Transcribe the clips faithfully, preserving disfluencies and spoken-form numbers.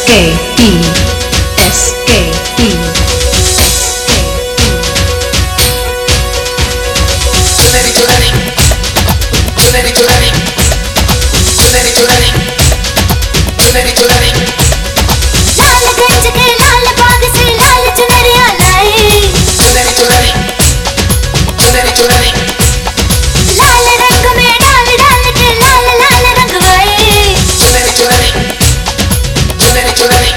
K P S K P Chunari chunari chunari chunari chunari chunari chunari chunari लाल गंज के लाल बाग से लाल चुनरिया लाई chunari chunari chunari chunari लाल रंग में डाल डाल के लाल लाल रंगवाई chunari chunari chunari chunari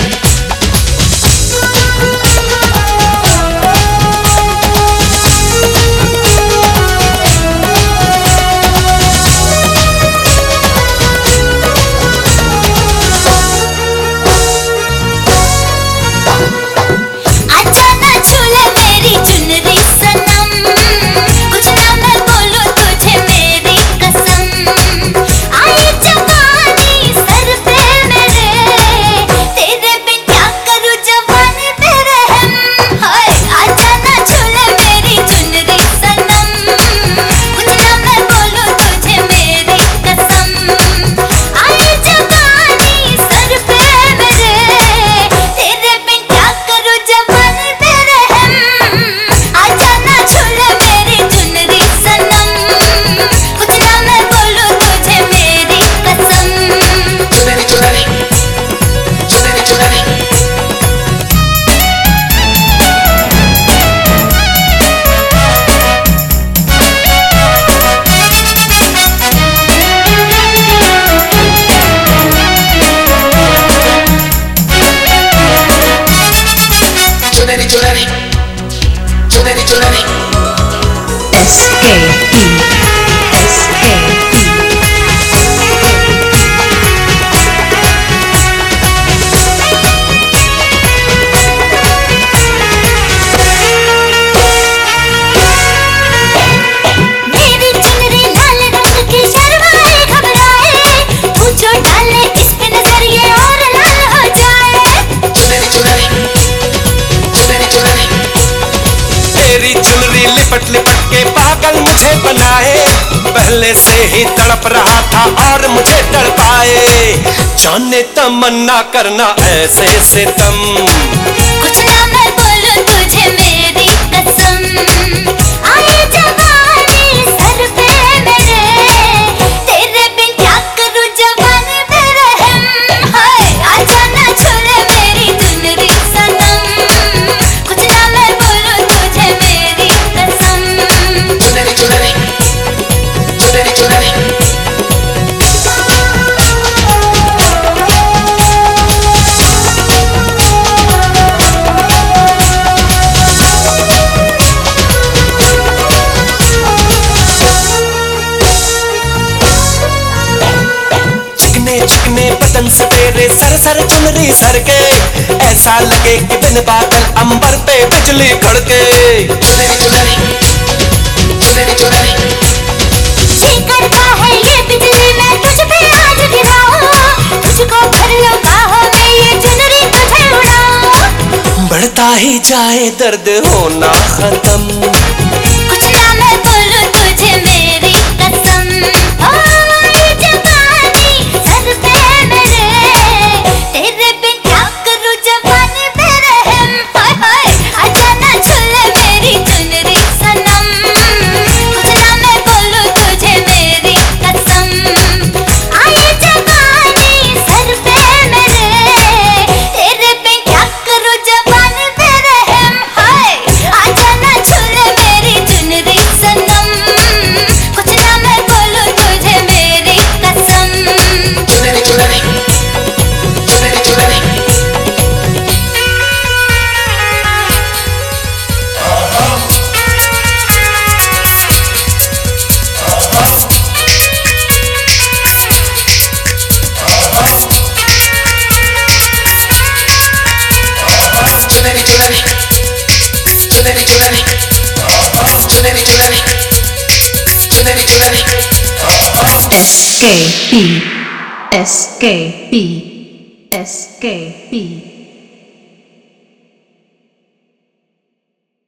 अच्छा ना छूले मेरी चुनरी सनम कुछ ना मैं बोलूं तुझे मेरी कसम आई जवानी सर पे मेरे तेरे बिन क्या करूं जवानी पे रहम हाय अच्छा ना छूले मेरी चुनरी सनम कुछ ना मैं बोलूं तुझे मेरी कसम आई जवानी सर पे मेरे तेरे बिन क्या करूं जवानी पे रहम आजा ना छूले मेरी चुनरी सनम कुछ ना मैं बोलूं तुझे मेरी कसम chunari chunari chunari chunari chunari chunari chunari chunari S K P S K P मेरी चुनरी लाल रंग की शर्माए घबराए तू जो डाले इस पे नजर ये और लाल हो जाए chunari chunari chunari chunari तेरी चुनरी लिपट लिपट के पागल मुझे बनाए पहले से ही तड़प रहा था और मुझे तड़पाए जाने तमन्ना करना ऐसे सितम कुछ ना मैं बोलूं तुझे मेरी कसम आई जवानी सर पे मेरे तेरे बिन क्या करूं जवानी पे रहम हाय आजा ना छूले मेरी चुनरी सनम कुछ ना मैं बोलूं तुझे मेरी कसम chunari chunari chunari chunari चिकने चिकने बदन से तेरे सर सर चुनरी सर के ऐसा लगे कि बिन बादल अंबर पे बिजली कड़के chunari chunari chunari chunari जी करता है ये बिजली मैं तुझ पे आज गिराऊं तुझको भर लो बाहों में ये चुनरी तुझे उड़ाऊं बढ़ता ही जाए दर्द होना खत्म कुछ ना मैं बोलूं तुझे मेरी कसम ओ ये जवानी सर पे मेरे तेरे बिन क्या करूं जवानी पे रहम हाय हाय आजा ना छूले मेरी चुनरी सनम कुछ ना मैं बोलूं तुझे मेरी कसम आई जवानी सर पे मेरे तेरे बिन क्या करूं जवानी पे रहम हाय आजा ना छूले मेरी चुनरी सनम कुछ ना मैं बोलूं तुझे मेरी कसम chunari chunari chunari chunari chunari chunari chunari chunari chunari chunari chunari chunari S K P S K P S K P